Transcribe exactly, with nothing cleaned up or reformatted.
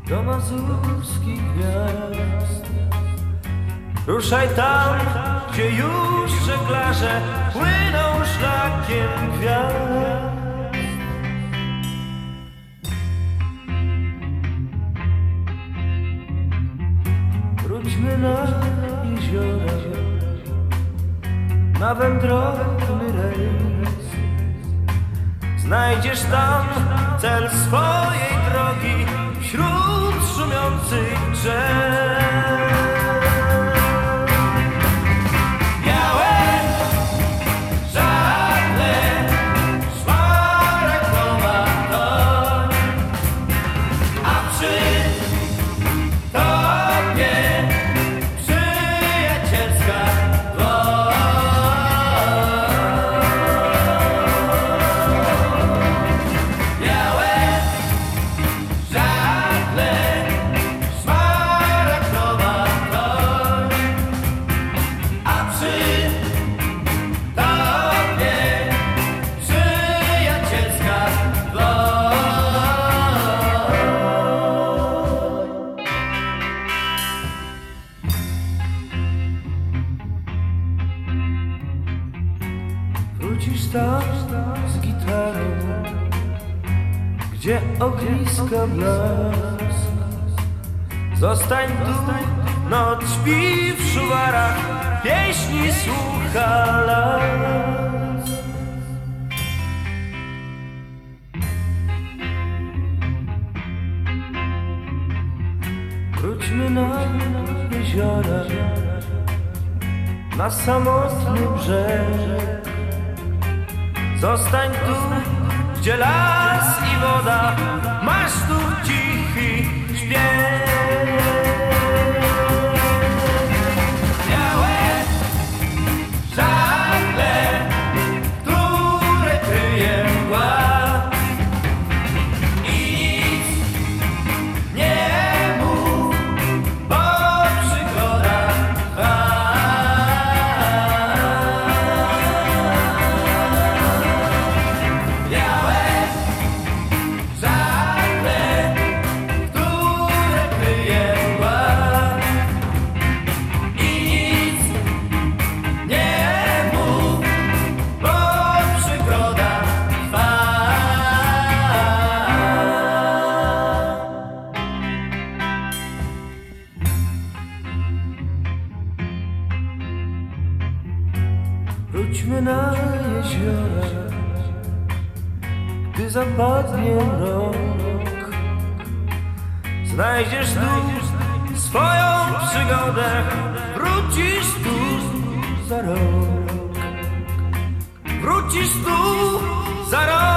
do mazurskich gwiazd. Ruszaj tam, gdzie już żeglarze płyną szlakiem gwiazd. Wróćmy na jeziora, na wędrowny rejs. Znajdziesz tam cel swojej drogi wśród szumiących drzew. Wrócisz tam z gitarą, gdzie ogniska blask. Zostań tu, noc śpi w szuwarach, pieśni słucha las. Wróćmy na jeziora, na samotny brzeg. Zostań tu, gdzie las i woda, masz tu cichy śpiew. Białe żagle, które kryje mgła, i nic nie mów, bo przygoda trwa. Wróćmy na jeziora, gdy zapadnie rok. Znajdziesz tu swoją przygodę, wrócisz tu za rok. Wrócisz tu za rok.